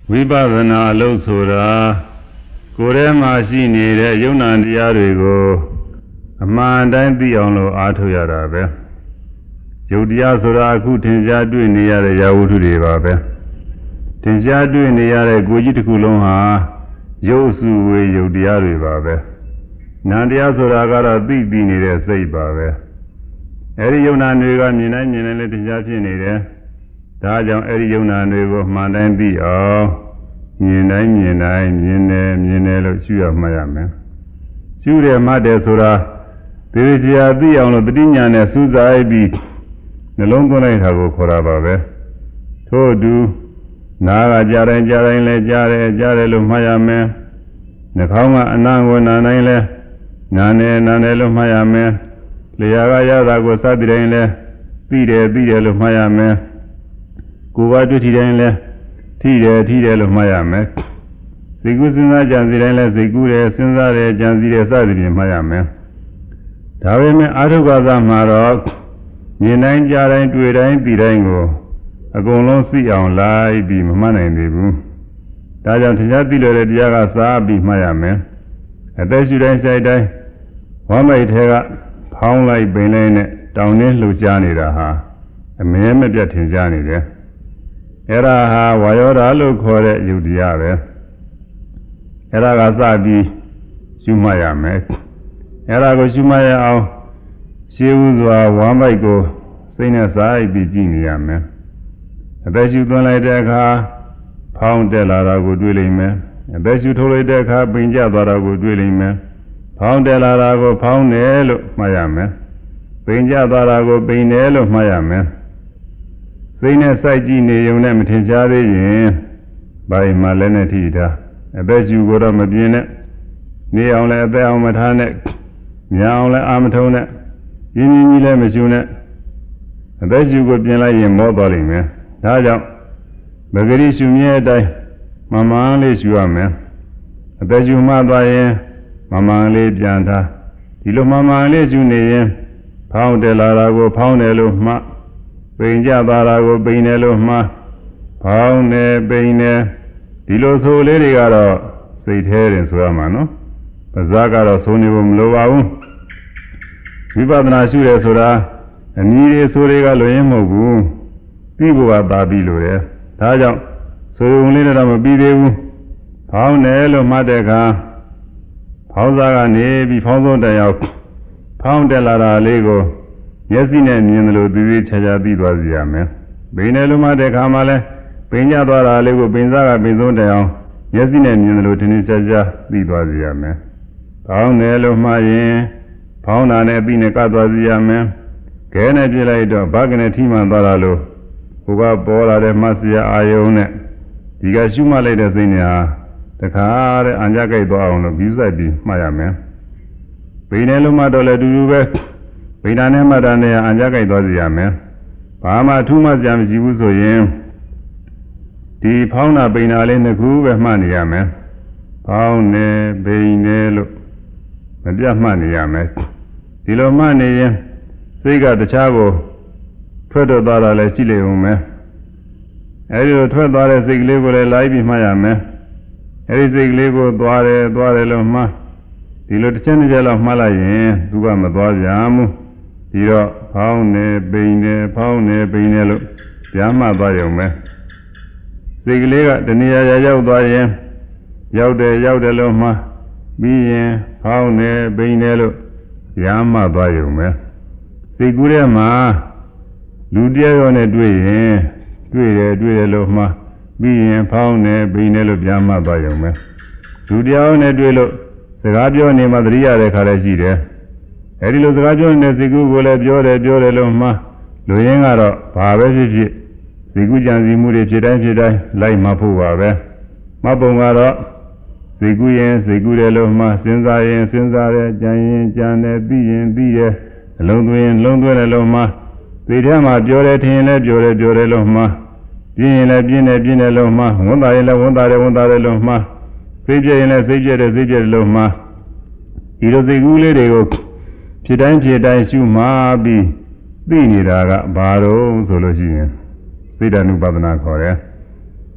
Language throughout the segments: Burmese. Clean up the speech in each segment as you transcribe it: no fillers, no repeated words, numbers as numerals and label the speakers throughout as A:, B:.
A: ဝိပဿနာအလုပ်ဆိုတာကိုယ်ထဲမှာရှိနေတဲ့ယုံနာတရားတွေကိုအမှန်တိုင်းသိအောင်လို့အားထုတ်ရတာပဲယုတ်တရားဆိုတာအခုထင်ရှားတွေ့နေရတဲ့ရာဝတ္ထုတွေပါပဲထင်ရှားတွေ့နေရတဲ့ကိုယ်ကြီးတစ်ခုလုံးဟာရုပ်စုဝေယုတ်တရားတွေပါပဲနာမ်တရားဆိုတာကတော့သိနေတဲ့စိတ်ပါပဲအဲဒီယုံနာတွေကမြင်တိုင်းလည်းထင်ရှားဖြစ်နေတယ်ဒါကြောင့်အဲဒီယုံနာတွေကိုမှန်တိုင်းသိအောင်မြင်တိုင်းမြင်တယ်လို့ရှုရမှရမယ်ရှုတယ်မှတ်တယ်ဆိုတာသေချာသိအောင်လို့တတိညာနဲ့စူးစိုက်ပြီးနှလုံးသွင်းလိုက်တာကိုခေါ်တာပါပဲထို့အတူနားကကြားတိုင်းလဲကြားတယ်လို့မှတ်ရမယ်နှာခေါင်းကအနံ့ကိုနားတိုင်းလဲနားလို့မှတ်ရမယ်လျှာကရတာကိုစသည်တိုင်းလဲသိတယ်လို့မှတ်ရမယ်ကိုယ်ကတွေ့ထီတိုင်းလဲထိတယ်လို့မှတ်ရမယ်စိတ်ကူးစဉ်းစားကြံစီတိုင်းလဲစိတ်ကူးတယ်စဉ်းစားတယ်ကြံစီတယ်စသည်ဖြင့်မှတ်ရမယ်ဒါပေမဲ့အာထုကသမှာတော့မြင်တိုင်းကြားတိုင်းတွေ့တိုင်းသိတိုင်းကိုအကုန်လုံးသိအောင်လိုက်ပြီးမမှတ်နိုင်သေးဘူးဒါကြောင့်တရားသိလို့တဲ့တရားကစားပြီးမှတ်ရမယ်အသက်ရှူတိုင်းစိုက်တိုင်းဝမ်းမိတ်ထဲကဖောင်းလိုက်ပင်လိုက်နဲ့တောင်းနှင်းလှုပ်ရှားနေတာဟာအမဲမပြတ်ထင်ရှားနေတယ်အဲ့ဒါဟာဝါယောဓာလို့ခေါ်တဲ့ယုတ်တရားပဲအဲ့ဒါကစပြီးရှုမှတ်ရမယ်အဲ့ဒါကိုရှုမှတ်ရအောင်ရှင်းဥစွာဝမ်းပိုက်ကိုစိတ်နဲ့စားပြီးကြည့်နေရမယ်အသက်ရှူသွင်းလိုက်တဲ့အခါဖောင်းတက်လာတာကိုတွေ့လိမ့်မယ်အသက်ရှူထုတ်လိုက်တဲ့အခါပင်ကျသွားတာကိုတွေ့လိမ့်မယ်ဖောင်းတက်လာတာကိုဖောင်းတယ်လို့မှတ်ရမယ်ပင်ကျသွားတာကိုပင်တယ်လို့မှတ်ရမယ်စိတ်နဲ့စိုက်ကြည့်နေုံနဲ့မထင်ရှားသေးရင်ဘာမှလည်းနဲ့ထိတာအသက်ရှူကိုတော့မပြင်းနဲ့နေအောင်လည်းအသက်အောင်မထားနဲ့ညအောင်လည်းအာမထုံးနဲ့ရင်းကြီးလည်းမရှူနဲ့အသက်ရှူကိုပြင်လိုက်ရင်မောသွားလိမ့်မယ်ဒါကြောင့်ပဂရိရှုမြဲအတိုင်းမမှန်လေးရှူရမယ်အသက်ရှူမှသွားရင်မမှန်လေးပြန်ထားဒီလိုမမှန်လေးရှူနေရင်ဖောင်းတယ်လာတာကိုဖောင်းတယ်လို့မှပိန်ကြသွားတာကိုပိန်တယ်လို့မှဖောင်းတယ်ပိန်တယ်ဒီလိုဆိုလေးတွေကတော့စိတ်แท้တယ်ဆိုရမှာနော်ပါးစပ်ကတော့ဆိုနေဖို့မလိုပါဘူးဝိပဿနာရှုရဲဆိုတာအနည်းလေးဆိုတွေကလွင်ရင်မဟုတ်ဘူးသိဖို့ကသာပြီးလို့တယ်ဒါကြောင့်ဆိုုံလေးတော့မပြီးသေးဘူးဖောင်းတယ်လို့မှတ်တဲ့အခါဖောင်းစားကနေပြီးဖောင်းဆုံးတက်ရောက်ဖောင်းတက်လာတာလေးကိုမျက်စိနဲ့မြင်တယ်လို့သိသိချာချာသိသွားစီရမယ်။ဘိနေလုံးမတဲ့ခါမှလည်းပင်ကြသွားတာလေးကိုပင်စားကပင်ဆုံးတယ်အောင်မျက်စိနဲ့မြင်တယ်လို့ထင်ထင်ရှားရှားသိသွားစီရမယ်။ဖောင်းတယ်လို့မှရင်ဖောင်းတာနဲ့အပြီးနဲ့ကပ်သွားစီရမယ်။ခဲနဲ့ပြစ်လိုက်တော့ဘာကနဲ့ထိမှန်သွားတာလို့ဟိုကပေါ်လာတဲ့မဆရာအာယုံနဲ့ဒီကရှုမှတ်လိုက်တဲ့စိတ်နဲ့ဟာတခါတဲ့အံကြကြိုက်သွားအောင်လို့ပြီးဆိုင်ပြီးမှတ်ရမယ်။ဘိနေလုံးမတော့လည်းအတူတူပဲဗိဓာနဲ့မတ္တနဲ့အံကြကြိုက်သွားစီရမယ်။ဘာမှထူးမှစရာမရှိဘူးဆိုရင်ဒီဖောင်းတာပိန်တာလေးနှစ်ခုပဲမှတ်နေရမယ်။ဖောင်းနေပိန်နေလို့မပြတ်မှတ်နေရမယ်။ဒီလိုမှတ်နေရင်စိတ်ကတခြားကိုထွက်တော့သွားတာလည်းရှိလိမ့်ဦးမယ်။အဲဒီလိုထွက်သွားတဲ့စိတ်ကလေးကိုလည်းလိုက်ပြီးမှတ်ရမယ်။အဲဒီစိတ်ကလေးကိုသွားတယ်လို့မှတ်ဒီလိုတစ်ချက်တစ်ချက်လောက်မှတ်လိုက်ရင်သူကမသွားကြဘူး။ဒီတော့ဖောင်းနေပိန်နေဖောင်းနေပိန်နေလို့ကြားမှသွားရုံပဲစိတ်ကလေးကတဏှာရရောက်သွားရင်ရောက်တယ်လို့မှပြီးရင်ဖောင်းနေပိန်နေလို့ကြားမှသွားရုံပဲစိတ်ကူးထဲမှာလူတရားရောနဲ့တွေ့ရင်တွေ့တယ်လို့မှပြီးရင်ဖောင်းနေပိန်နေလို့ကြားမှသွားရုံပဲလူတရားရောနဲ့တွေ့လို့စကားပြောနေမှသတိရတဲ့ခါလည်းရှိတယ်အဲဒီလိုစကားပြောနေတဲ့စိတ်ကူးကိုလည်းပြောတယ်လို့မှလူရင်းကတော့ဘာပဲဖြစ်ဖြစ်စိတ်ကူးကြံစည်မှုတွေဖြစ်တိုင်းလိုက်မှဖို့ပါပဲမပုံကတော့စိတ်ကူးရင်စိတ်ကူးတယ်လို့မှစဉ်းစားရင်စဉ်းစားတယ်ကြံရင်ကြံတယ်ပြီးရင်ပြီးတယ်အလုံးသွင်းရင်လုံးသွင်းတယ်လို့မှစိတ်ထဲမှာပြောတယ်ထင်ရင်လည်းပြောတယ်လို့မှပြင်းရင်လည်းပြင်းတယ်လို့မှဝန်တာရင်လည်းဝန်တာတယ်လို့မှစိတ်ပြရင်လည်းစိတ်ပြတယ်လို့မှဒီလိုစိတ်ကူးလေးတွေကိုဖြစ်တိုင်းရှုမှပြီးသိနေတာကဘာလို့ဆိုလို့ရှိရင်စိတ်ဓာနုပဒနာခေါ်တယ်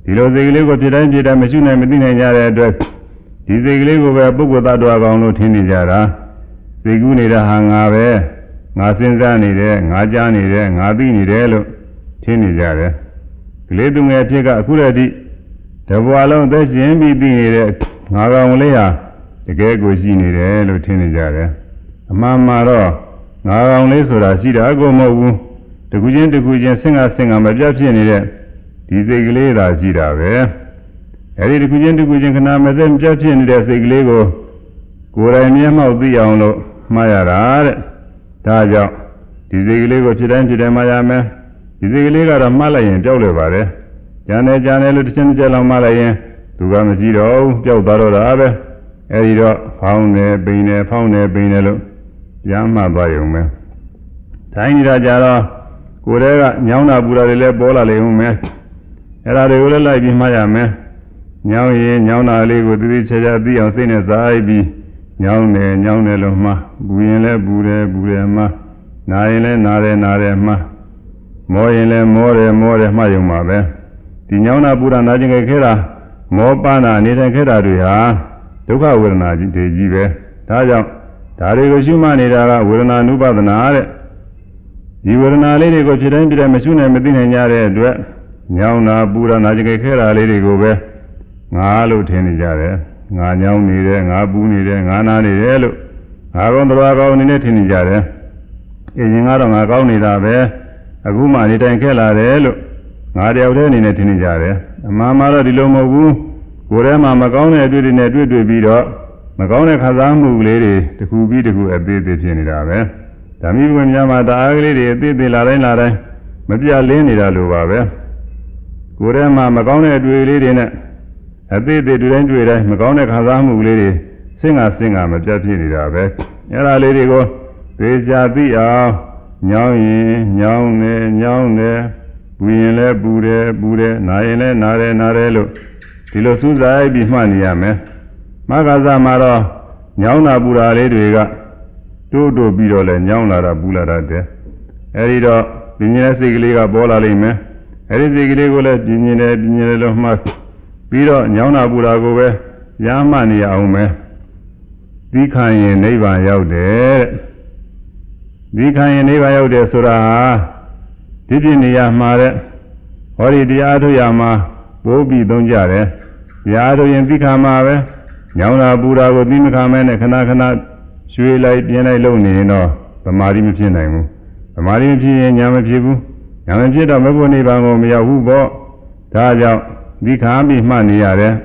A: ဒီလိုစိတ်ကလေးကိုဖြစ်တိုင်းဖြစ်တိုင်းမရှိနိုင်မသိနိုင်ကြတဲ့အတွက်ဒီစိတ်ကလေးကိုပဲပုဂ္ဂိုလ်သတ္တဝါကောင်လို့ထင်နေကြတာစိတ်ကူးနေတာဟာငါပဲငါစဉ်းစားနေတယ်ငါကြားနေတယ်ငါသိနေတယ်လို့ထင်နေကြတယ်ကလေးသူငယ်ဖြစ်ကအခုတည်းတဘွားလုံးသက်ရှင်ပြီးသိနေတဲ့ငါကောင်လေးဟာတကယ်ကိုရှိနေတယ်လို့ထင်နေကြတယ်အမှန်မှာတော့ငါကောင်လေးဆိုတာရှိတာကိုမဟုတ်ဘူးတကူချင်းတကူချင်းဆင်ကမပြတ်ဖြစ်နေတဲ့ဒီစိတ်ကလေးသာရှိတာပဲအဲဒီတကူချင်းခဏမစက်ပြတ်ဖြစ်နေတဲ့စိတ်ကလေးကိုကိုယ်တိုင်မျက်မှောက်သိအောင်လို့မှားရတာတဲ့ဒါကြောင့်ဒီစိတ်ကလေးကိုဖြစ်တိုင်းမှားရမယ်ဒီစိတ်ကလေးကတော့မှားလိုက်ရင်ပျောက်လွယ်ပါတယ်ကြံတယ်လို့တစ်ချက်လောက်မှားလိုက်ရင်သူကမရှိတော့ဘူးပျောက်သွားတော့တာပဲအဲဒီတော့ဖောင်းနေပိန်နေဖောင်းနေပိန်နေလို့ပြန်မှသွားရုံပဲထိုင်းနေတာကြတော့ကိုယ်တည်းကညောင်းတာပူတာတွေလည်းပေါ်လာလိမ့်ဦးမယ်အဲ့ဒါတွေကိုလည်းလိုက်ပြီးမှတ်ရမယ်ညောင်းရင်ညောင်းတာလေးကိုသိချာသိအောင်စိတ်နဲ့စားပြီးညောင်းတယ်လို့မှပူရင်လည်းပူတယ်မှနာရင်လည်းနာတယ်မှမောရင်လည်းမောတယ်မှရုံပါပဲဒီညောင်းတာပူတာနာကျင်ခဲတာမောပန်းတာနေတဲ့ခဲတာတွေဟာဒုက္ခဝေဒနာကြီးတွေကြီးပဲဒါကြောင့်ဒါတွေကိုရှုမှတ်နေတာကဝေဒနာနုပဒနာတဲ့ဒီဝေဒနာလေးတွေကိုဖြစ်တိုင်းမရှိနိုင်မသိနိုင်ကြတဲ့အတွက်ညောင်းတာပူတာနာကျင်ခဲတာလေးတွေကိုပဲငါလို့ထင်နေကြတယ်ငါညောင်းနေတယ်ငါပူနေတယ်ငါနာနေတယ်လို့ငါကောင်တော်ကောင်းနေနဲ့ထင်နေကြတယ်အရင်ကတော့ငါကောင်းနေတာပဲအခုမှနေတိုင်ခဲ့လာတယ်လို့ငါတယောက်တည်းအနေနဲ့ထင်နေကြတယ်အမှန်မှာတော့ဒီလိုမဟုတ်ဘူးကိုယ်ထဲမှာမကောင်းတဲ့အတွေ့အကြုံနဲ့တွေ့ပြီးတော့မကောင်းတဲ့ခံစားမှုလေးတွေတစ်ခုပြီးတစ်ခုအသေးသေးဖြစ်နေတာပဲဓာမိဝင်များမှာတအားကလေးတွေအသေးသေးလာတိုင်းမပြတ်လင်းနေတာလိုပါပဲကိုယ်ထဲမှာမကောင်းတဲ့အတွေ့အကြုံလေးတွေနဲ့အသေးသေးတွေ့တိုင်းမကောင်းတဲ့ခံစားမှုလေးတွေစင်ကမပြတ်ဖြစ်နေတာပဲအဲ့ဒါလေးတွေကိုသေချာသိအောင်ညောင်းရင်ညောင်းတယ်ပူရင်လည်းပူတယ်နာရင်လည်းနာတယ်လို့ဒီလိုစူးစိုက်ပြီးမှတ်နေရမယ်မဂ္ဂဇမှာတော့ညောင်းတာပူတာလေးတွေကတိုးပြီးတော့လဲညောင်းလာတာပူလာတာတဲ့အဲဒီတော့ပြင်းနေတဲ့စိတ်ကလေးကပေါ်လာလိမ့်မယ်အဲဒီစိတ်ကလေးကိုလည်းပြင်းနေတယ်လို့မှတ်ပြီးတော့ညောင်းတာပူတာကိုပဲရမှတ်နေရအောင်မယ်သီးခံရင်နိဗ္ဗာန်ရောက်တယ်သီးခံရင်နိဗ္ဗာန်ရောက်တယ်ဆိုတာဟာဒီပြည့်နေရမှာတဲ့ဟောဒီတရားထုတ်ရမှာပိုးပြီးသုံးကြတယ်တရားထုတ်ရင်သီးခံမှာပဲညောင်းတာပူတာကိုသီးမခံမဲနဲ့ခဏရွှေ့လိုက်ပြင်းလိုက်လုပ်နေရင်တော့သမာဓိမဖြစ်နိုင်ဘူးသမာဓိမဖြစ်ရင်ညာမဖြစ်ဘူးညာမဖြစ်တော့မဘုနိဗ္ဗာန်ကိုမရောက်ဘူးပေါ့ဒါကြောင့်သီးခံပြီးမှတ်နေရတယ်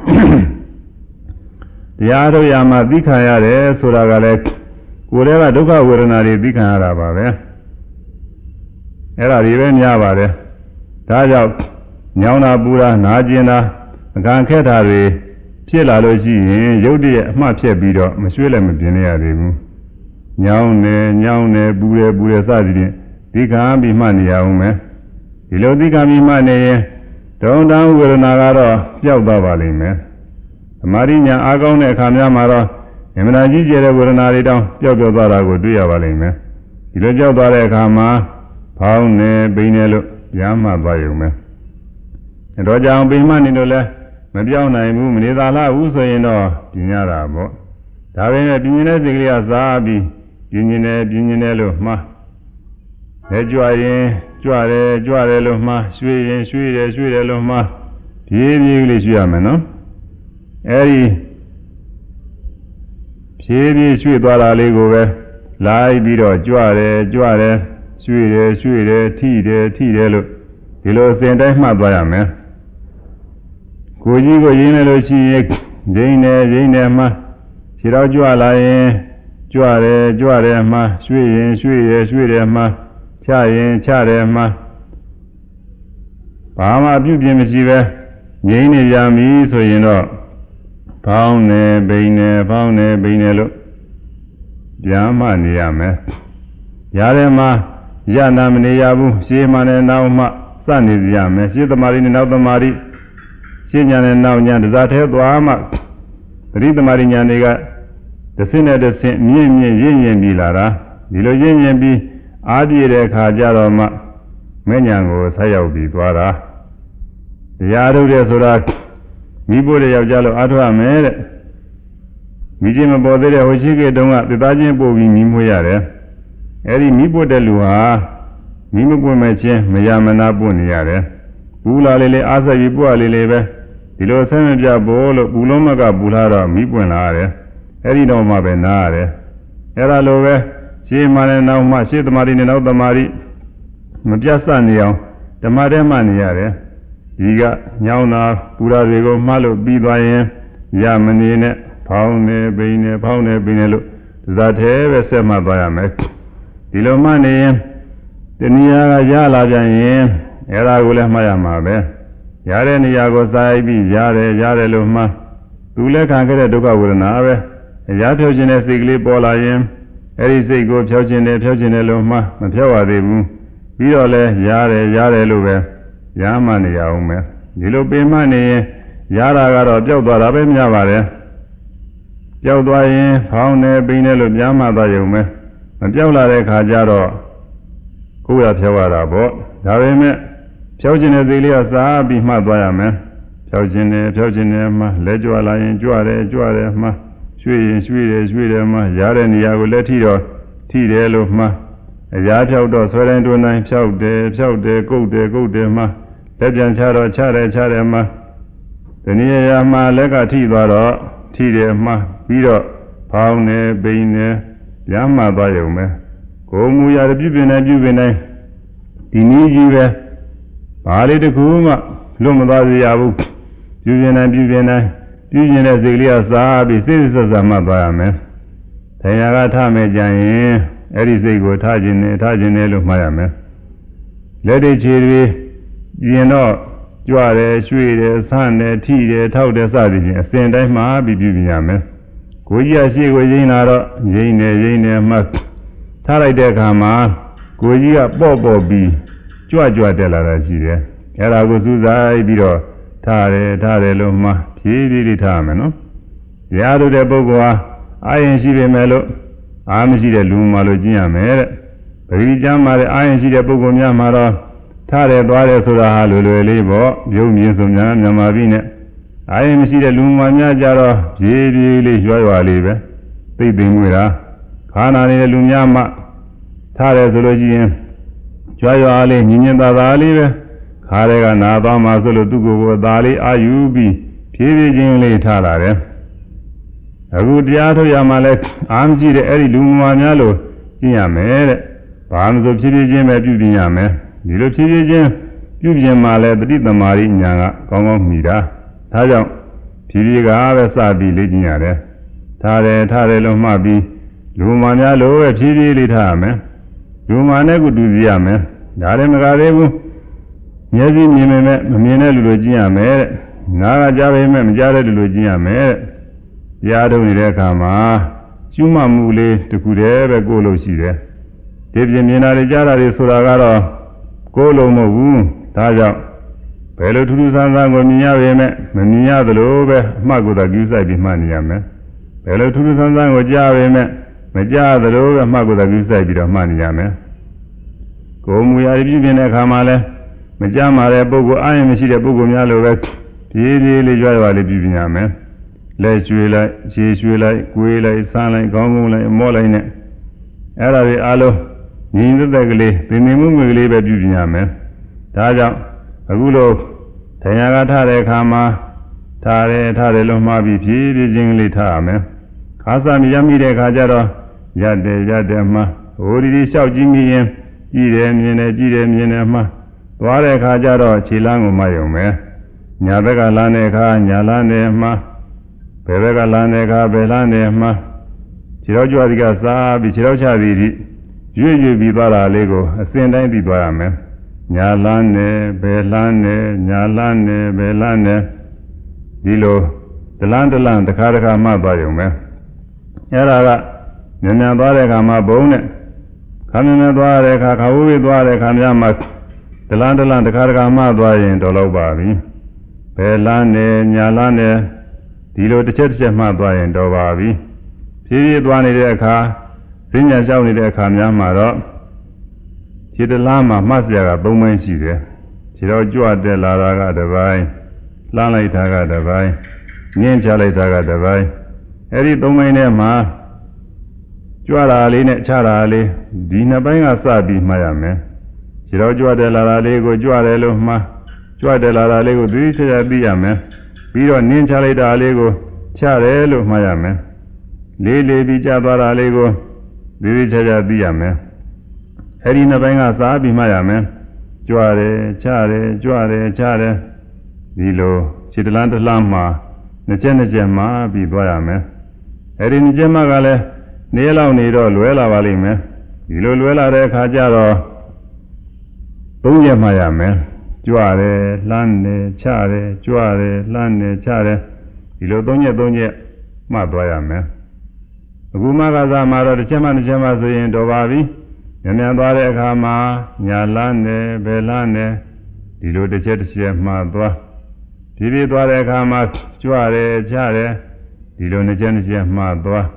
A: တရားထုတ်ရမှာသီးခံရတယ်ဆိုတာကလည်းကိုယ်တည်းကဒုက္ခဝေဒနာတွေသီးခံရတာပါပဲအဲ့ဒါတွေပဲများပါတယ်ဒါကြောင့်ညောင်းတာပူတာနာကျင်တာအကံခက်တာတွေဖြစ်လာလို့ရှိရင်ရုပ်တရက်အမှတ်ဖြစ်ပြီးတော့မရွှေ့လည်းမပြင်းရသေးဘူးညောင်းတယ်ပူတယ်စသည်ဖြင့်သီးခံပြီးမှတ်နေရအောင်မယ်ဒီလိုသီးခံပြီးမှတ်နေရင်ဒုံတံဝေဒနာကတော့ပျောက်သွားပါလိမ့်မယ်သမာဓိညာအားကောင်းတဲ့အခါများမှာတော့အမှန်တရားကြီးကျယ်တဲ့ဝေဒနာတွေတောင်ပျောက်သွားတာကိုတွေ့ရပါလိမ့်မယ်ဒီလိုပျောက်သွားတဲ့အခါမှာဖောင်းနေပိန်နေလို့ရမှသွားရုံပဲတော့ကြောင်ပိန်မှနေလို့လဲမပြောင်းနိုင်ဘူးမနေသာလားဘူးဆိုရင်တော့ပြင်းရတာပေါ့ဒါပေမဲ့ပြင်းနေတဲ့စိတ်ကလေးကစားပြီးပြင်းနေလို့မှားလဲကြွရင်ကြွတယ်လို့မှားရွှေ့ရင်ရွှေ့တယ်လို့မှားပြေးကလေးရွှေ့ရမယ်နော်အဲဒီဖြည်းဖြည်းရွှေ့သွားတာလေးကိုပဲလိုက်ပြီးတော့ကြွတယ်ရွှေ့တယ်ထိတယ်လို့ဒီလိုအစဉ်တိုင်းမှတ်သွားရမယ်ကိုကြီးကိုရင်းနေလို့ရှိရင်ရင်းနေမှခြေတော့ကြွလာရင်ကြွတယ်မှရွှေ့ရင်ရွှေ့တယ်မှချရင်ချတယ်မှဘာမှပြုပြင်မရှိပဲငြိမ့်နေကြပြီဆိုရင်တော့ဖောင်းနေပိန်နေလို့ပြန်မှနေရမယ်ရတယ်မှာရနာမနေရဘူးရှေးမှနဲ့နောက်မှစနေရမယ်ရှေးသမารိနဲ့နောက်သမารိရှင်းညာနဲ့နောက်ညာတစားသေးသွားမှသတိသမารိညာတွေကတစ်ဆင့်နဲ့တစ်ဆင့်မြင့်ရင့်ပြီးလာတာဒီလိုရင့်ပြီးအားပြည့်တဲ့အခါကျတော့မှမဲ့ညာကိုဆက်ရောက်ပြီးသွားတာတရားထုတ်တယ်ဆိုတာမိဖို့တဲ့ယောက်ျားလို့အားထုတ်ရမယ်တဲ့မိချင်းမပေါ်သေးတဲ့ဟိုရှိကေတုန်းကသစ္စာချင်းပို့ပြီးမိမွေးရတယ်အဲဒီမိဖို့တဲ့လူဟာမိမပွင့်မဲ့ချင်းမရမနာပွင့်နေရတယ်ဘူးလာလေးလေးအားဆက်ပြီးပွားလေးလေးပဲဒီလိုဆင်းမပြဖို့လို့ဘူးလုံးမကဘူးလာတော့မိပွင့်လာရတယ်အဲဒီတော့မှပဲနားရတယ်အဲ့ဒါလိုပဲရှေးမှလည်းနောက်မှရှေးသမารီနဲ့နောက်သမารီမပြတ်စနေအောင်ဓမ္မထဲမှနေရတယ်ဒီကညောင်းတာပူရာတွေကိုမှားလို့ပြီးသွားရင်ရမနေနဲ့ဖောင်းနေပိန်နေဖောင်းနေပိန်နေလို့ဇာထဲပဲဆက်မှသွားရမယ်ဒီလိုမှနေရင်တဏှာကရလာပြန်ရင်အဲ့ဒါကိုလည်းမှားရမှာပဲရတဲ့နေရာကိုစားပြီးရတယ်လို့မှသူလည်းခံခဲ့တဲ့ဒုက္ခဝေဒနာပဲအရာဖြောခြင်းတဲ့စိတ်ကလေးပေါ်လာရင်အဲ့ဒီစိတ်ကိုဖြောခြင်းတယ်လို့မှမဖြောရသေးဘူးပြီးတော့လဲရတယ်လို့ပဲရမှနေရအောင်မယ်ဒီလိုပင်မနေရင်ရတာကတော့ပျောက်သွားတာပဲမြင်ပါတယ်ပျောက်သွားရင်ဖောင်းနေပိန်နေလို့ပြန်မှသွားရုံပဲမပျောက်လာတဲ့ခါကျတော့ကိုယ်ရဖြောရတာပေါ့ဒါပေမဲ့ဖြောခြင်းတဲ့စိတ်လေးကစားပြီးမှသွားရမယ်ဖြောခြင်းတယ်မှလဲကြွလာရင်ကြွတယ်မှရွှေ့ရင်ရွှေ့တယ်မှရတဲ့နေရာကိုလက်ထိတော့ထိတယ်လို့မှအရာဖြောက်တော့ဆွဲတိုင်းတွန်းတိုင်းဖြောက်တယ်ကုတ်တယ်မှလက်ပြန်ချတော့ချတယ်မှဒီနေရာမှာလက်ကထိသွားတော့ထိတယ်မှပြီးတော့ဖောင်းနေပိန်နေရမှသွားရုံပဲကိုယ်မူရပြုပြင်တိုင်းဒီနည်းကြီးပဲဘာလေးတစ်ခုမှလွတ်မသွားစေရဘူးပြုပြင်တိုင်းပြုပြင်တဲ့စိတ်လေးကစားပြီးစိတ်ဆက်ဆက်မှသွားရမယ်။တရားကထမဲ့ကြရင်အဲ့ဒီစိတ်ကိုထားခြင်းနဲ့လို့မှားရမယ်။လက်တွေခြေတွေပြင်တော့ကြွတယ်ရွှေ့တယ်ဆန့်တယ်ထိတယ်ထောက်တယ်စသည်ဖြင့်အစဉ်တိုင်းမှာပြီးပြုပြင်ရမယ်။ကိုကြီးကရှေ့ကိုရင်းလာတော့ရင်းနေမှထားလိုက်တဲ့အခါမှာကိုကြီးကပေါ့ပြီးကြွတက်လာတာရှိတယ်။အဲ့ဒါကိုစူးစိုက်ပြီးတော့ထားတယ်လို့မှဖြည်းဖြည်းထားရမယ်နော်။ရားတို့တဲ့ပုဂ္ဂိုလ်ဟာအာရင်ရှိပေမဲ့လို့အာမရှိတဲ့လူမှလို့ကျင့်ရမယ်တဲ့။ပရိကျမ်းမှာတဲ့အာရင်ရှိတဲ့ပုဂ္ဂိုလ်များမှာတော့ထားတယ်သွားတယ်ဆိုတာဟာလွယ်လေးပေါ့ပြုံးမြင်ဆိုများမြန်မာပြည်နဲ့အာရင်မရှိတဲ့လူမှများကြတော့ဖြည်းဖြည်းလေးရွလေးပဲသိသိငွေတာခါနာနေတဲ့လူများမှထားတယ်ဆိုလို့ရှိရင်ကြွလေးညင်သာလေးပဲခါတွေကနာသွားမှဆိုလို့သူ့ကိုယ်သားလေးအာယူပြီးဖြည်းဖြည်းချင်းလေးထားလာတယ်အခုတရားထုတ်ရမှလဲအာမရှိတဲ့အဲ့ဒီလူမှများလို့ကျင့်ရမယ်တဲ့ဘာမှဆိုဖြည်းဖြည်းချင်းပဲပြုပြင်ရမယ်ဒီလိုဖြည်းဖြည်းချင်းပြုပြင်မှလဲတတိသမารိညာကကောင်းမှီတာဒါကြောင့်ဖြည်းဖြည်းကပဲစပြီးလေ့ကျင့်ရတယ်ထားတယ်လို့မှတ်ပြီးလူမှများလို့ပဲဖြည်းဖြည်းလေးထားရမယ်လူမှနဲ့ကုတူစီရမယ်ဒါလည်းမကသေးဘူးမျက်စိမြင်ပေမဲ့မမြင်တဲ့လူလိုကျင့်ရမယ်တဲ့နားကကြားပေမဲ့မကြားတဲ့လူလိုကျင့်ရမယ်တဲ့တရားထုတ်နေတဲ့အခါမှာကျူးမှမှုလေးတစ်ခုတည်းပဲကိုယ်လို့ရှိတယ်ဒီပြင်မြင်တာတွေကြားတာတွေဆိုတာကတော့ကိုယ်လုံးမဟုတ်ဘူးဒါကြောင့်ဘယ်လိုထူးထူးဆန်းဆန်းကိုမြင်ရပေမဲ့မမြင်ရသလိုပဲအမှတ်ကိုသာကြည့်ဆိုင်ပြီးမှတ်နေရမယ်ဘယ်လိုထူးထူးဆန်းဆန်းကိုကြားပေမဲ့မကြားသလိုပဲအမှတ်ကိုသာကြည့်ဆိုင်ပြီးတော့မှတ်နေရမယ်ကိုယ်မူရာပြုပြင်တဲ့အခါမှာလဲမကြားမှာတဲ့ပုဂ္ဂိုလ်အာရုံမရှိတဲ့ပုဂ္ဂိုလ်များလိုပဲဖြည်းဖြည်းလေးကြွရလေးပြုပြင်ရမယ်လက်ရွှေလိုက်ခြေရွှေလိုက်ကိုယ်လိုက်ဆန်းလိုက်ခေါင်းကုန်းလိုက်မော့လိုက်နဲ့အဲ့ဒါတွေအားလုံးညီသက်ကလေးသင်္နေမှုငွေကလေးပဲပြုပြင်ရမယ်ဒါကြောင့်အခုလိုတရားကထားတဲ့အခါမှာထားတယ်လို့မှားပြီးဖြည်းဖြည်းချင်းလေးထားရမယ်ခါစားမြင်မိတဲ့အခါကျတော့ရတယ်မှဟိုဒီလျှောက်ကြည့်မိရင်ကြည့်တယ်မြင်တယ်မှသွားတဲ့အခါကျတော့ခြေလမ်းကိုမှတ်ရုံပဲညာဘက်ကလမ်းတဲ့အခါညာလမ်းတယ်မှဘယ်ဘက်ကလမ်းတဲ့အခါဘယ်လမ်းတယ်မှခြေတော်ကြွသည်ကစားပြီးခြေတော်ချသည်ဒီရွေ့ပြီးသွားတာလေးကိုအစဉ်တိုင်းပြီးသွားရမယ်ညာလမ်းတယ်ဘယ်လမ်းတယ်ညာလမ်းတယ်ဘယ်လမ်းတယ်ဒီလိုဒလန်းတစ်ခါမှတ်သွားရုံပဲအဲ့ဒါကမြန်သွားတဲ့အခါမှာဘုံနဲ့ခါမြန်သွားတဲ့အခါခါဝေးသွားတဲ့အခါများမှာဒလန်းတစ်ခါမှသွားရင်တော့လောက်ပါပြီဘယ်လမ်းနဲ့ညာလမ်းနဲ့ဒီလိုတစ်ချက်မှသွားရင်တော့ပါပြီဖြည်းဖြည်းသွားနေတဲ့အခါဈဉ္ညာလျှောက်နေတဲ့အခါများမှာတော့ခြေတလားမှာမှတ်စရာက၃ပိုင်းရှိတယ်ခြေတော်ကြွတက်လာတာကတစ်ပိုင်းလှမ်းလိုက်တာကတစ်ပိုင်းငင်းချလိုက်တာကတစ်ပိုင်းအဲ့ဒီသုံးပိုင်းထဲမှာကြွတာလေးနဲ့ချတာလေးဒီနှစ်ပိုင်းကစပြီးမှတ်ရမယ်ခြေတော်ကြွတက်လာတာလေးကိုကြွတယ်လို့မှကြွတက်လာတာလေးကိုသိချာသိရမယ်ပြီးတော့နင်းချလိုက်တာလေးကိုချတယ်လို့မှတ်ရမယ်လေးလေးပြီးကြသွားတာလေးကိုသိချာသိရမယ်အဲ့ဒီနှစ်ပိုင်းကစားပြီးမှတ်ရမယ်ကြွတယ်ချတယ်ကြွတယ်ချတယ်ဒီလိုခြေတလန်းတလန်းမှာနှစ်ချက်မှာပြီးသွားရမယ်အဲ့ဒီနှစ်ချက်မှကလည်းနေလောက်နေတော့လွဲလာပါလိမ့်မယ်ဒီလိုလွဲလာတဲ့အခါကျတော့သုံးချက်မှရမယ်ကြွတယ်လှမ်းတယ်ချတယ်ကြွတယ်လှမ်းတယ်ချတယ်ဒီလိုသုံးချက်မှတ်သွားရမယ်အခုမှကစားမှာတော့တစ်ချက်မှဆိုရင်တော်ပါပြီမြန်သွားတဲ့အခါမှာညာလန်းတယ်ဘယ်လန်းတယ်ဒီလိုတစ်ချက်မှသွားဖြည်းဖြည်းသွားတဲ့အခါမှာကြွတယ်ချတယ်ဒီလိုနှစ်ချက်မှသွား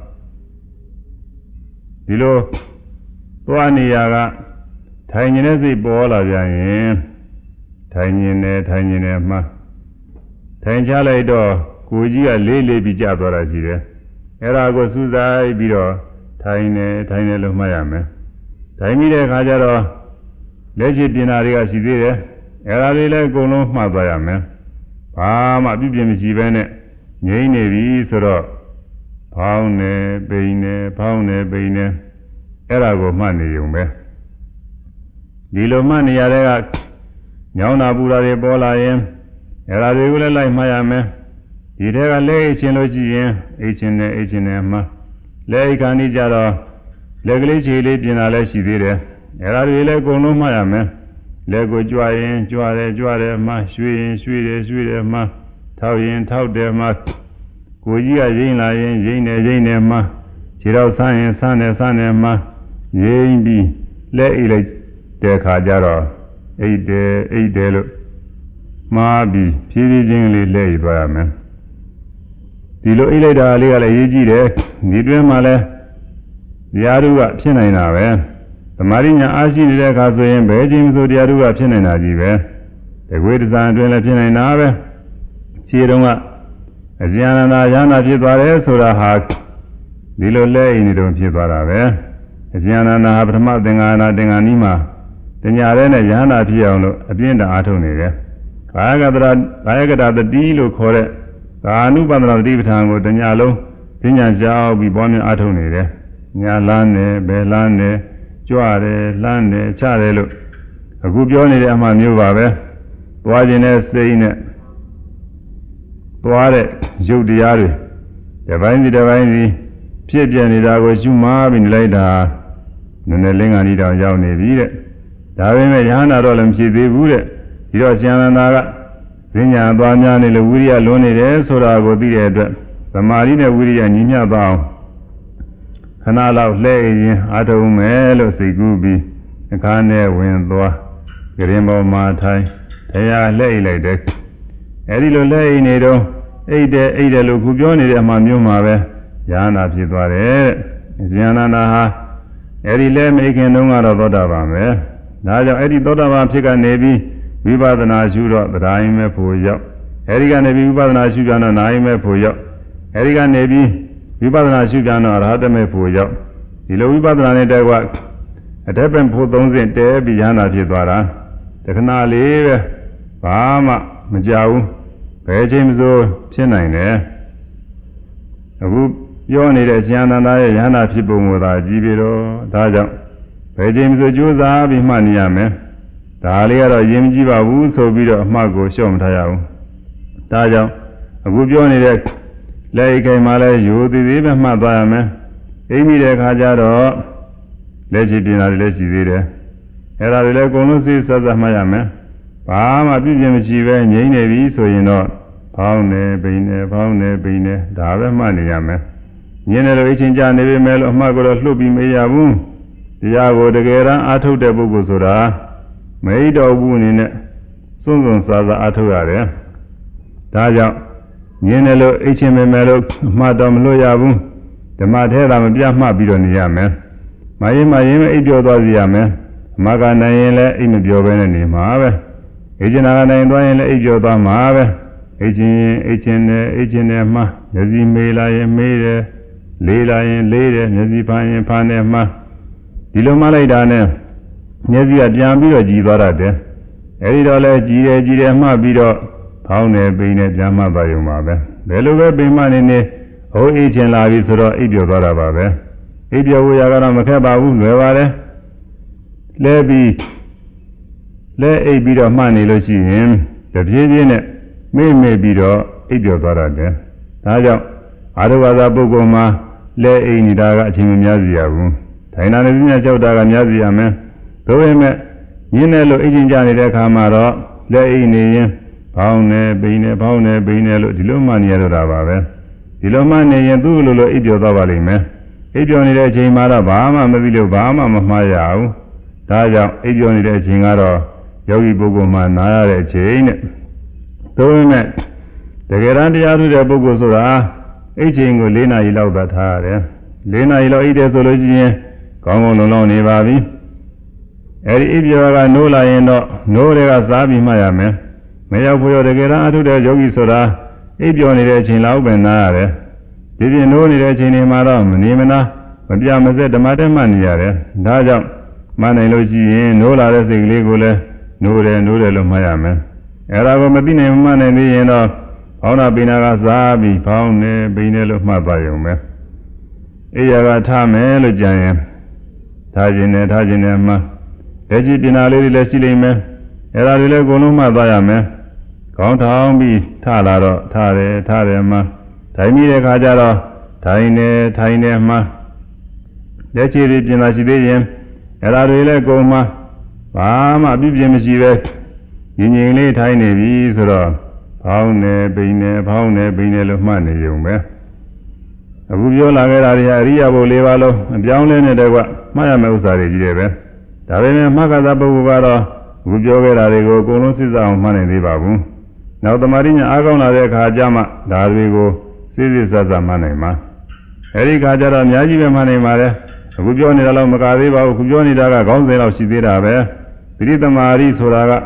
A: ဒီလိုသွားနေရကထိုင်နေတဲ့စိတ်ပေါ်လာကြရင်ထိုင်နေမှထိုင်ချလိုက်တော့ကိုကြီးကလေးပြီးကျသွားတာရှိတယ်အဲ့ဒါကိုစူးစိုက်ပြီးတော့ထိုင်နေလို့မှတ်ရမယ်ထိုင်ပြီးတဲ့အခါကျတော့လက်ချပြင်တာတွေကရှိသေးတယ်အဲ့ဒါလေးလည်းအကုန်လုံးမှတ်သွားရမယ်ဘာမှပြုပြင်မရှိဘဲနဲ့ငြိမ့်နေပြီဆိုတော့ဖောင်းနေပိန်နေဖောင်းနေပိန်နေအဲ့ဒါကိုမှတ်နေုံပဲဒီလိုမှတ်နေရတဲ့ကညောင်းတာပူတာတွေပေါ်လာရင်အဲ့ဒါတွေကိုလည်းလိုက်မှတ်ရမယ်ဒီထဲကလက်အိတ်ချင်းလို့ရှိရင်အိတ်ချင်းနဲ့မှလက်အိတ်ခါနေကြတော့လက်ကလေးခြေလေးပြင်တာလည်းရှိသေးတယ်အဲ့ဒါတွေလည်းအကုန်လုံးမှတ်ရမယ်လက်ကိုကြွရင်ကြွတယ်မှရွှေရင်ရွှေတယ်မှထောက်ရင်ထောက်တယ်မှကိုကြီးကရိမ့်လာရင်ရိမ့်တယ်မှခြေတော့ဆန်းရင်ဆန်းတယ်မှရိမ့်ပြီးလက်အိတ်လိုက်တဲ့ခါကျတော့အိတ်တယ်လို့မှားပြီးဖြည်းဖြည်းချင်းလေးလက်ရသွားရမယ်ဒီလိုအိတ်လိုက်တာလေးကလည်းရေးကြည့်တယ်ဒီတွင်းမှာလည်းတရားဓုကဖြစ်နိုင်တာပဲသမာဓိညာအားရှိနေတဲ့အခါဆိုရင်ဘယ်ချိန်မှတရားဓုကဖြစ်နိုင်တာကြီးပဲတကွေးတစံအတွင်းလည်းဖြစ်နိုင်တာပဲခြေတုံးကအဇယနာရဟနာဖြစ်သွားတယ်ဆိုတာဟာဒီလိုလဲအိမ်နေတုံးဖြစ်သွားတာပဲအဇယနာဟာပထမသင်္ဃာနာသင်္ဃာနီးမှာတညာရဲနဲ့ရဟနာဖြစ်အောင်လို့အပြင်းတအားထုတ်နေတယ်ကာယကတာတတိလို့ခေါ်တဲ့ကာနုပန္နတတိပဋ္ဌာန်ကိုတညာလုံးသင်ညာကြောက်ပြီးပွားများအားထုတ်နေတယ်ညာလန်းတယ်ဘယ်လန်းတယ်ကြွတယ်လှမ်းတယ်ချတယ်လို့အခုပြောနေတဲ့အမှမျိုးပါပဲသွားခြင်းနဲ့စိတ်နဲ့သွားတဲ့ရုပ်တရားတွေတစ်ပိုင်းစီဖြစ်ပြနေတာကိုရှုမှပြီးနေလိုက်တာနည်းနည်းလင်းကန်ကြီးတောင်ရောက်နေပြီတဲ့ဒါပေမဲ့ယဟနာတော့လည်းမဖြစ်သေးဘူးတဲ့ဒီတော့ဉာဏ်နာကဈဉ္ညာသွားများနေလို့ဝိရိယလွန်နေတယ်ဆိုတာကိုသိတဲ့အတွက်သမာဓိနဲ့ဝိရိယညီမျှသွားအောင်ခဏလောက်လှည့်ရင်အားထုတ်မယ်လို့စိတ်ကူးပြီးအခါနဲ့ဝင်သွားကြရင်ပေါ်မှာထိုင်တရားလှည့်လိုက်တယ်အဲဒီလိုလှည့်နေတော့အိတ်တယ်လို့ခုပြောနေတဲ့အမှမျိုးမှာပဲဉာဏ်နာဖြစ်သွားတယ်တဲ့ဉာဏ်နာဟာအဲဒီလဲမိခင်တုန်းကတော့သောတာပန်ပဲဒါကြောင့်အဲဒီသောတာပန်ဖြစ်ကနေပြီးဝိပဿနာရှုတော့တရားရင်မဲ့ဖို့ရောက်အဲဒီကနေပြီးဝိပဿနာရှုကြတော့နာရင်မဲ့ဖို့ရောက်အဲဒီကနေပြီးဝိပဿနာရှုကြတော့အရဟတမေဖို့ရောက်ဒီလိုဝိပဿနာနဲ့တက်ကအထက်ပင်ဖို့သုံးစဉ်တဲပြီးဉာဏ်နာဖြစ်သွားတာတခဏလေးပဲဘာမှမကြောက်ဘူးဘယ်ချိန်မှဖြစ်နိုင်တယ်အခုပြောနေတဲ့ဉာဏ်နာရဲ့ဉာဏ်နာဖြစ်ပုံကိုသာကြည့်ပြီးတော့ဒါကြောင့်ဘယ်ချိန်မှကြိုးစားပြီးမှတ်နေရမယ်ဒါလေးကတော့ရင်မကြည့်ပါဘူးဆိုပြီးတော့အမှတ်ကိုရှော့မထားရဘူးဒါကြောင့်အခုပြောနေတဲ့လက်အိတ်ခိုင်မှာလဲရိုးသေးသေးပဲမှတ်သွားရမယ်အိမ်မိတဲ့ခါကျတော့လက်ချပြင်တာတွေလည်းရှိသေးတယ်အဲ့ဒါတွေလည်းအကုန်လုံးစိတ်ဆက်ဆက်မှတ်ရမယ်ဘာမှပြည့်ပြည့်မရှိပဲငြိမ့်နေပြီဆိုရင်တော့ဖောင်းနေပိန်နေဖောင်းနေပိန်နေဒါပဲမှတ်နေရမယ်ညင်းတယ်လို့အချင်းကြနေပြီမဲ့လို့အမှတ်ကိုတော့လှုပ်ပြီးမရဘူးတရားကိုတကယ်တမ်းအားထုတ်တဲ့ပုဂ္ဂိုလ်ဆိုတာမဟိတော်ဘူးအနေနဲ့စွန့်စွန့်စားစားအားထုတ်ရတယ်ဒါကြောင့်ညင်းတယ်လို့အချင်းမဲ့လို့အမှတ်တော့မလွတ်ရဘူးဓမ္မထဲသာမပြမှတ်ပြီးတော့နေရမယ်မရင်အိပ်ပြောသွားစီရမယ်အမကနိုင်ရင်လည်းအိပ်မပြောဘဲနဲ့နေမှာပဲ Agina and Ryan Ajo Damabe, Agin, Nazi Mela Made, Leila and Lady, Nazi Pan Panema, Dilomaladane, Nazi at Jambi Givarade, Eridola Gidema Bido, Paune Bine Jama Bayumabe, Beluga Bimanine, O Agin Lavisoro, Idio Barababe, Idio Yagara Makababu, Nevare, Lebi. Let a bit of money, let's see him. The Pigeon may be the idiot barade. Taja, otherwise, Bogoma, let a Nidaga Chimiaziabu. Tainana Jodaga Yaziame. Though him, Yinello Ijinjani de Camaro, let a name, Paune, Bine, Dilumani Rababe. Dilumani and Dulu idiot Avalime. Idioni de Chimara Bama, Mavilo Bama, Mayau. Taja, Idioni de Chingaro. Yogi Bogoma Naya chain. So met the Garandia to the Bogosura, aging with Lena Ilo Batare. Lena Ilo Ideology, Congo no Nevavi. If you are no lion, no Regasabi Mayame, may I put the Gara to the Yogi Sora, if you only a chin loud and nare. Did you know the chin in Maram, Nimena, but Yama said the Madame Maniare, Daja, Manelogi, no Lara Sigligule. Nure Mayame. Erago Medina man and the end of Ona Binaga Zabi, Pound, Binel of Mabayume. Eyaga Tame, Lujayan, Tajinema, Eji Dinali Lesilime, Eradile Gonuma Bayame, Count Hambi, Talaro, Tarema, Taimire Kajaro, Tainema, Lechi Dinasidian, Eradile Goma. Mama Bibiamive, Yinly Tiny Visor, Pound, Bine of money, you may. A Rubio Lagaria, Bolivalo, and Downland and Maya Mosari, Davina Magazabuvaro, Rubio Garigo, Gonosis on money, the babu. Now the Marina Agona de Kajama, Darvigo, Cisis as a manema. Eric Hajara, Yaji money, Mare, Rubio Nidalo Magariba, Rubio Daga, Gonzalo Sidira. Pirita Mari Suraga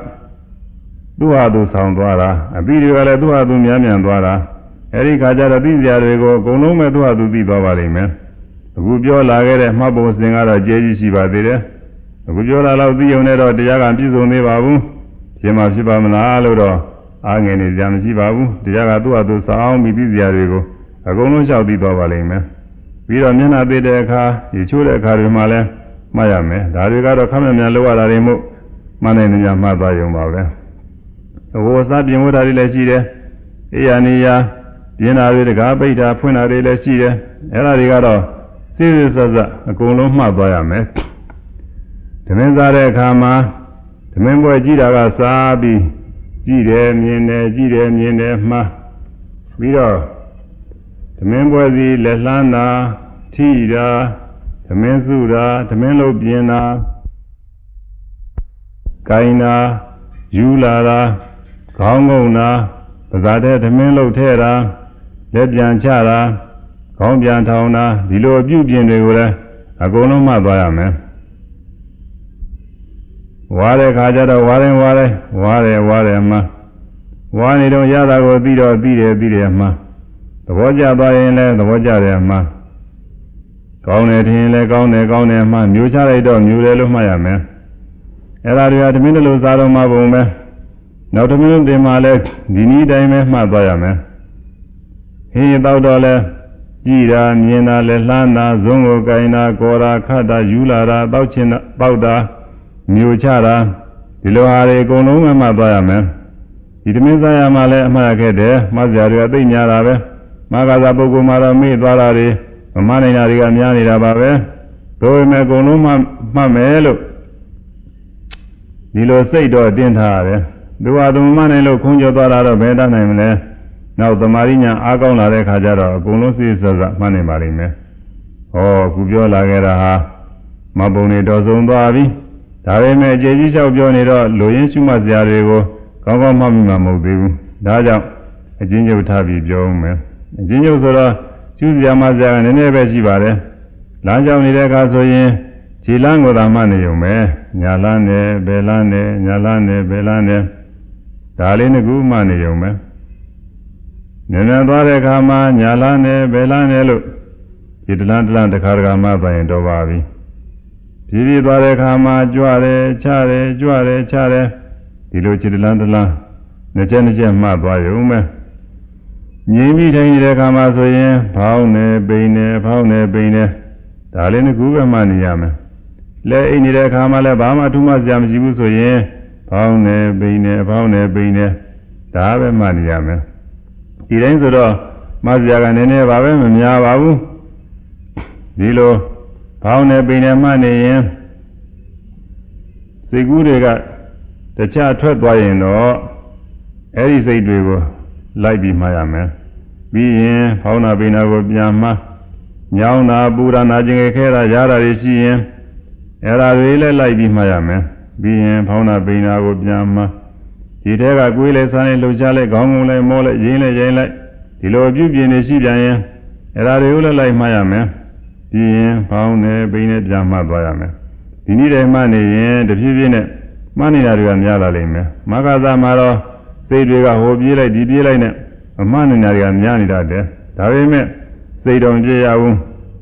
A: Duadu Soundwara, a video Duadu Miamian Dwara, Eric Hajara Diziarego, Gonome Duadu di Bavarime, Gubio Lagere, Mabo Singara, Jeji Shiva Dire, Gubiola Laudionero, the Yagan Piso Nevabu, Jema Shibamana Aluro, Angeni Jam Shivabu, the Yagatuadu Sound, Biziarego, a Gono shall be Bavarime. Viramina de Deca, Ichura Carimale, Miami, Dariga Kamia Loa Remo. Manania Mabayumave. Was not being what I legide, Iania, Diana Riga, Beta, Puna Legide, Erarigado, serious as a Golum Mabayame. The Menzare Kama, the member Gidaga Sabi, Gide, Ma, Vido, the member the Leslana, Tida, the Menzura, the Melo Biena. Kaina, Yulara, Kongona, Zade, the Melo Terra, Lebian Chara, Kombian Tauna, Dilo Bubian Regula, Agono Mabayame. Ware Kajada, Ware, Ma. One don't Yadago, Bide, Ma. The Waja Bayane, the Waja, Ma. Gone, Ma, Mutual, Murelo Mayame. Elaria the middle of Zaroma Bome. Now the middle de Malek, Dini Dame Mabayame. He Daudole, Gira, Niena, Lelana, Zongo, Gaina, Gora, Kada, Yulara, Bauda, Muchara, Dilohare, Gonoma Mabayame. It means I am Malakede, Mazaria, the Yarabe, Magazabogo Marami, Dwarari, Manina Rigamiani Rababe, Doime Gonoma Mamelo. Dilo say do didn't have. Do I do money look on your daughter better name there? Now the Marina Agona de Kajara, Gonosi says that money marine. Oh, Gubio Lagera, Maboni doesn't Davi. Tareme Jejisha Bionida, Loyen Sumaziarego, Congo Mamma Mobu, Daja, a ginger tabi Jome. A ginger soda, choose Yamazia and never Jibare. Lanja Nideka Soye. Chilango da mane yume, Nyalane, Belane, Darling, good money, young man. Nenadore Kama, Nyalane, Belane, look. Itlantalan, the Kargama by Dovavi. Pivi Dore Kama, Juare, Chare, Dilu Chitlandala, Najanija Maba, young man. Yemi Tangere Kama, so ye, Paune, Bane, Darling, good money, yaman. Le in the Kamala Bama too much Jamsibu so ye, Paune, Bane, Dave Maniame. He ends the door, Maziaga Nene Babem, Yababu, Dilo, Paune, Bane, Mani, Segurega, the child tread by in or Eddie said we were like be Miami. Be in Pauna Bina Yama, Yauna, Buddha, Najinga, Yara, Rishi. Era really like be Miami, being Pauna Bina Yama. He take a Guile Sani Lujale, Gongule, Mole, Jane, the Lord Jubian Shibian. Era really like Miami, being Pauna Bina Jama Bayame. You need a money in the Jubian money that you and Yala Lime. Magaza Maro, say we got Hobila, Dibila, a man in Arian Yani that day. Tarime, say don't Jayawu.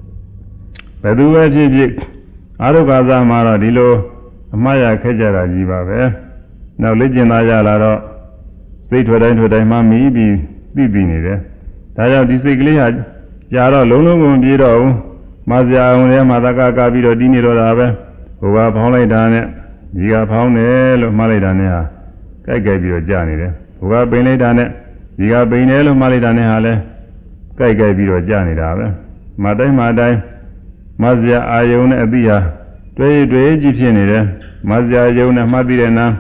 A: Pedu Arugaza Mara Dilo, Maya Kajara Jiva. Now legend Ayala, state what I told my me be needed. Taya disagree had Yara Lulu Biro, Mazia Une Madaka Gabiro Diniro Rabe, who are Paula Dane, Giga Paunel, Maledane, Kagabio Janide, who are Benedane, Giga Benel, Maledane Hale, Kagabiro Janide, Madai. Mazia Ayone Abia, Dway Egyptian, Mazia Ayone Madirena,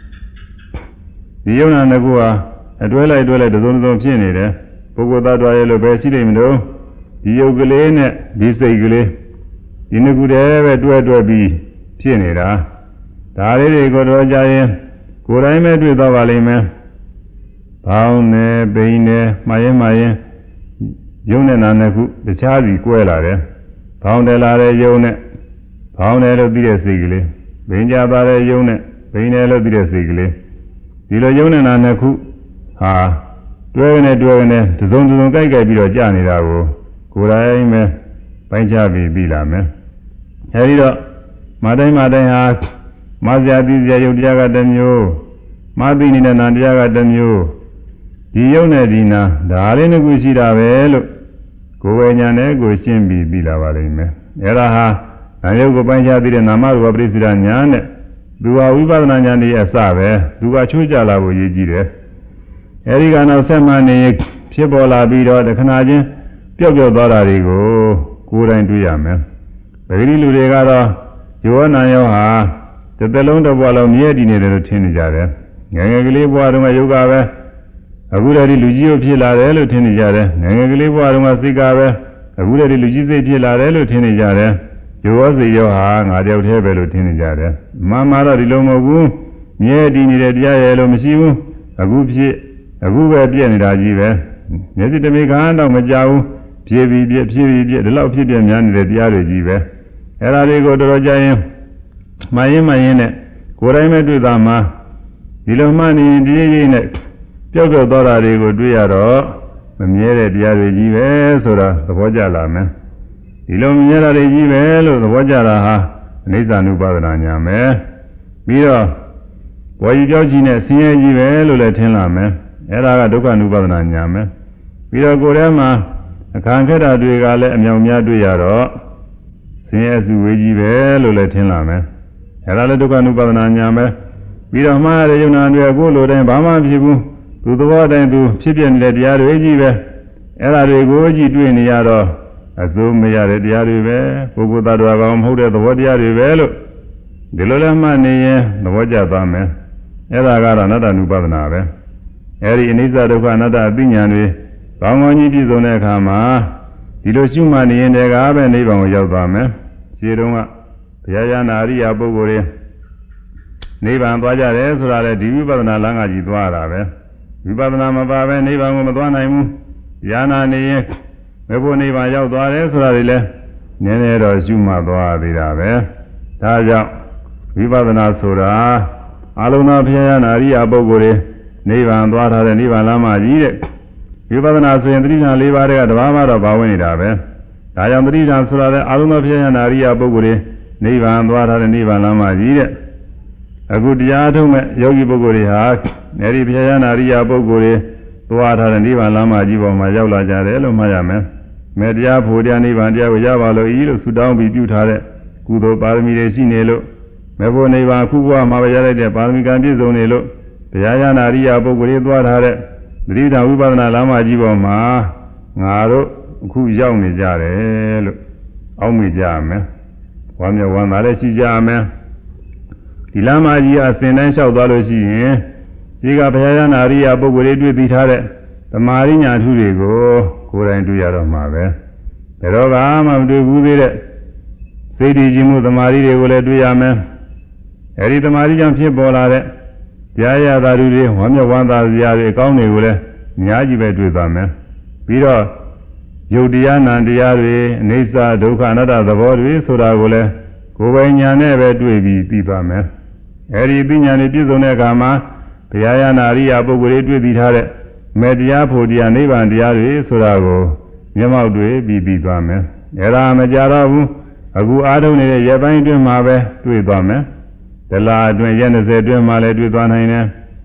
A: the Yona Nagua, a dweller, the zones of Pienide, Pogoda Dwayelo Bessilimdo, the Yogulene, Bisegule, in a good ever dwell be Pienida, Tare Godoja, Kura met with Avalime, Paune, Bane, Maye, Yone Nanaku, the Charlie Quella. Pound a lare yone, pound a little bit sigly, Benja bare yone, Benelo bit sigly. Dilo yone nanaku, ha, dwellene, the zone to Gaga biro Jani Ravo, Kuraime, Panjabi Bilame. Herido, Madai, Mazia Dizia Yodiaga Demio, Mabini and Andiaga Demio, Dione Dina, Darina Gusida Velo. Govenyane go shimbi bilavarime. Eraha, Nayogo Banja did a Namaru Brisiranyane, Dua Vivananyani Asave, Dua Chujala Yigire. Erigana Semani, Pibola Bido, the Canadian, Piogo Dorarigo, Kura into Yame. Very Luregara, Joanna Yoha, the Belonda Wallon Yedine the Tinijare. Yangli Waruma Yugave. A good Lugio Pilarello Tinijare, Nangli Waruma Sigare, a good Lugize Pilarello Tinijare, you was the Yohan, I don't have a Tinijare. Mamma Rilomogu, Yedini Yellow Messiu, a good Pianirajive, Nesi to make a hand on Majau, Pievi, the love Pibian Yan, the Diarijive. Erarigo Dorojaim, Mayene, Kurame Dudama, Dilomani in the Jogo Dorarigo Duyaro, Mamiere Diarijive, Sora, the Vojalame. Ilomira Regive, the Vojalaha, Nizanu Badaname. Miro, Voyagine, Siajive, Luletiname, Era Duka Nubadaname. Miro Gorema, a Kankara Duigale, and Yamia Duyaro, Siazu Vejive, Luletiname. Era Duka Nubadaname. Miro Mare Yunandua Gulu, and Bama Jibu. To the water and to Chipian Lediaro Ejive, Era Regoji doing the Yaro, Azum Yare Diarive, Pugudam Huda, the Wadiarivelo, the Lolamani, the Wajabame, Era got another Nubanave, Eri Iniza of another Binyanwe, Bangoni Bizonekama, Hiroshimani and Egab and Ivan Yabame, Siruma, Yayana Aria Bogore, Nevan Vajare, Sura, Divana Langa Jidwara. Vibadana Baba, Neva Madwanaimu, Yana Neyek, Meboniva Yaudare, Surile, Nenero Zuma Doavirave, Taja, Vibadana Sura, Aluna Piana Ria Bogore, နိဗ္ဗာန်သွားထားတဲ့နိဗ္ဗာန်လမ်းမကြီးတဲ့ဝိပဿနာဆိုရင်သတိဉာဏ်၄ပါးတွေကတဘာမှတော့ပါဝင်နေတာပဲဒါကြောင့်သတိဉာဏ်ဆိုတာလည်းအာရုံသောဖြစ်ရနာရိယပုဂ္ဂိုလ်တွေနိဗ္ဗာန်သွားထားတဲ့နိဗ္ဗာန်လမ်းမကြီးတဲ့အခုတရားထုတ်မဲ့ယောဂီပုဂ္ဂိုလ်တွေဟာအဲဒီဖြစ်ရနာရိယပုဂ္ဂိုလ်တွေသွားထားတဲ့နိဗ္ဗာန်လမ်းမကြီးပေါ်မှာရောက်လာကြတယ်လို့မှတ်ရမယ်မေတ္တရားဖို့တရားနိဗ္ဗာန်တရားကိုရပါလို့ဤလို့ဆုတောင်းပြီးပြုထားတဲ့ကုသိုလ်ပါရမီတွေရှိနေလို့မေဖို့နိဗ္ဗာန်ခုဘဝမှာရလိုက်တဲ့ပါရမီကံပြည့်စုံနေလို့တရားရနာရိယပုဂ္ဂိုလ်တွေသွားထားတဲ့သတိဓာဝိပဿနာလမ်းမကြီးပေါ်မှာငါတို့အခုရောက်နေကြတယ်လို့အောက်မေ့ကြရမယ်ဝမ်းမြောက်ဝမ်းသာလည်းရှိကြရမယ်ဒီလမ်းမကြီးအစဉ်တိုင်းလျှောက်သွားလို့ရှိရင်ဒီကဘုရားရနာရိယပုဂ္ဂိုလ်တွေတွေ့သိထားတဲ့သမာဓိညာထုတွေကိုကိုယ်တိုင်တွေ့ရတော့မှာပဲဘယ်တော့မှမတွေ့ဘူးသေးတဲ့စိတ်တည်ခြင်းမှုသမာဓိတွေကိုလည်းတွေ့ရမယ်အဲဒီသမာဓိကြောင့်ဖြစ်ပေါ်လာတဲ့တရားရတာတွေဝမ်းမြောက်ဝမ်းသာစရာတွေအကောင်းတွေကိုလည်းအများကြီးပဲတွေ့သွားမယ်ပြီးတော့ယုတ်တရားနံတရားတွေအနိစ္စဒုက္ခအနတ္တသဘောတွေဆိုတာကိုလည်းကိုယ်ပိုင်ဉာဏ်နဲ့ပဲတွေ့ပြီးသိသွားမယ်အဲဒီပညာနဲ့ပြည့်စုံတဲ့အခါမှာဘုရားရနာရိယပုဂ္ဂိုလ်တွေတွေ့သိထားတဲ့မေတ္တရားဖို့တရားနိဗ္ဗာန်တရားတွေဆိုတာကိုမျက်မှောက်တွေ့ပြီးသိသွားမယ်အဲဒါမကြတော့ဘူးအခုအားထုတ်နေတဲ့ရပိုင်းအတွင်းမှာပဲတွေ့သွားမယ်တလားအတွင်းရက်20အတွင်းမှာလည်းတွေ့သွားနိုင်တယ်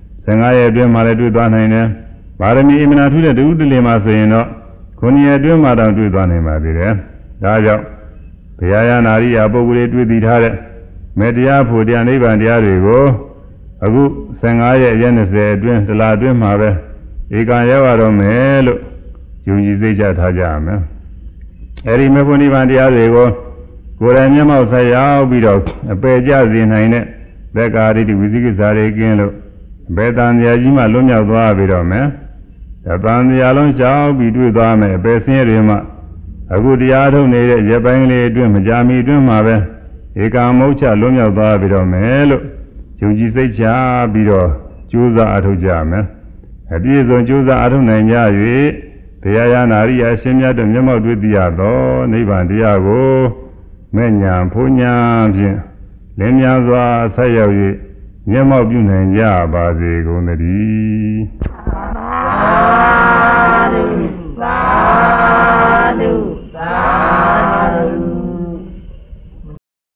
A: 15ရက်အတွင်းမှာလည်းတွေ့သွားနိုင်တယ်ပါရမီအမနာထူးတဲ့တူတလင်မှာဆိုရင်တော့9ရက်အတွင်းမှာတော့တွေ့သွားနိုင်ပါသေးတယ်ဒါကြောင့်ဘုရားရနာရိယပုဂ္ဂိုလ်တွေတွေ့သိထားတဲ့မေတ္တရားဖို့တရားနိဗ္ဗာန်တရားတွေကိုအခု15ရက်ရက်20အတွင်းတလားအတွင်းမှာပဲဧကံရောက်ရတော့မယ်လို့ယုံကြည်စိတ်ချထားကြရမယ်အဲဒီမေဖို့နိဗ္ဗာန်တရားတွေကိုကိုယ်တိုင်မျက်မှောက်ဆက်ရောက်ပြီးတော့အပေကြစေနိုင်တဲ့ဘက္ကာရိတိဝိသိကိစ္စတွေကင်းလို့ဘေတန်တရားကြီးမှလွတ်မြောက်သွားပြီးတော့မယ်တပံတရားလုံးရှောက်ပြီးတွေ့သွားမယ်အပေဆင်းရဲတွေမှအခုတရားထုတ်နေတဲ့ရပိုင်းလေးအတွင်းမကြာမီအတွင်းမှာပဲဧကမုတ်ချလွတ်မြောက်သွားပြီးတော့မယ်လို့ယုံကြည်စိတ်ချပြီးတော့ကြိုးစားအထုတ်ကြမယ်အပြည့်စုံကြိုးစားအထုတ်နိုင်ကြ၍တရားရနာရိယအရှင်မြတ်တို့မျက်မှောက်တွေ့သိရသောနိဗ္ဗာန်တရားကိုမဲ့ညာဖုန်ညာဖြင့်လင်းများစွာဆက်ရောက်၍မျက်မှောက်ပြုနိုင်ကြပါစေကုန်သတည်း